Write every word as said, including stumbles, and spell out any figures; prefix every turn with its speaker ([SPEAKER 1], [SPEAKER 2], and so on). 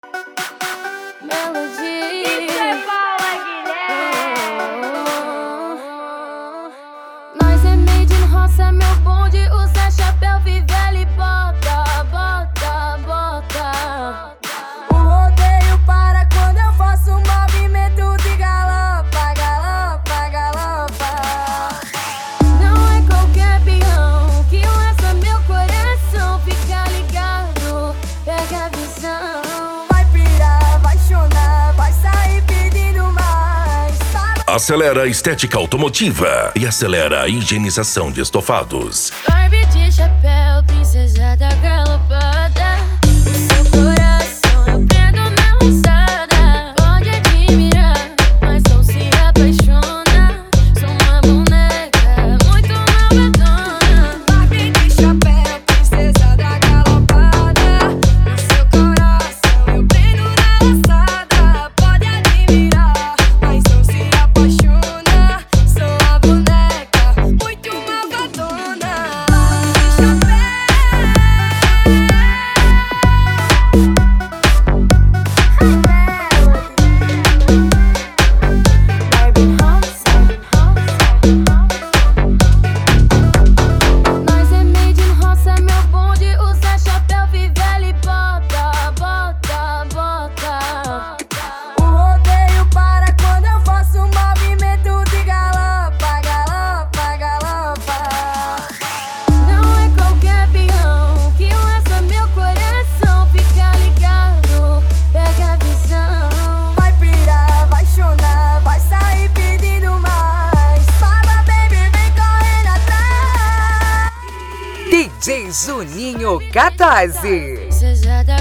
[SPEAKER 1] Melodia.
[SPEAKER 2] Isso é Paula Guilherme.
[SPEAKER 1] Nós é made in roça, meu bonde usa chapéu, Vivelli, bota, bota, bota.
[SPEAKER 3] O rodeio para quando eu faço um movimento de galopa, galopa, galopa.
[SPEAKER 1] Não é qualquer peão que lança meu coração, fica ligado, pega a visão.
[SPEAKER 3] Vai pirar, vai chorar, vai sair pedindo mais.
[SPEAKER 4] Acelera a estética automotiva e acelera a higienização de estofados.
[SPEAKER 1] Barbie de chapéu, princesa da galopada. O seu coração eu prendo na roçada. Pode admirar, mas não se apaixona. Sou uma boneca muito malvadona.
[SPEAKER 3] Barbie de chapéu, princesa da galopada. O seu coração eu prendo na laçada. Pode admirar, mas não se apaixona. Sou a boneca muito malvadona. Barbie de chapéu. Barbie roça.
[SPEAKER 1] Nós é made in roça, meu bonde usa chapéu, Vivelli, bota, bota, bota.
[SPEAKER 3] O rodeio para quando eu faço um movimento de galopa, galopa, galopa.
[SPEAKER 1] Não é qualquer peão que lança meu coração, fica ligado, pega a visão.
[SPEAKER 3] Vai pirar, vai chorar, vai sair pedindo mais. Fala, baby, vem correndo atrás.
[SPEAKER 5] D J Juninho catorze.
[SPEAKER 1] Princesa da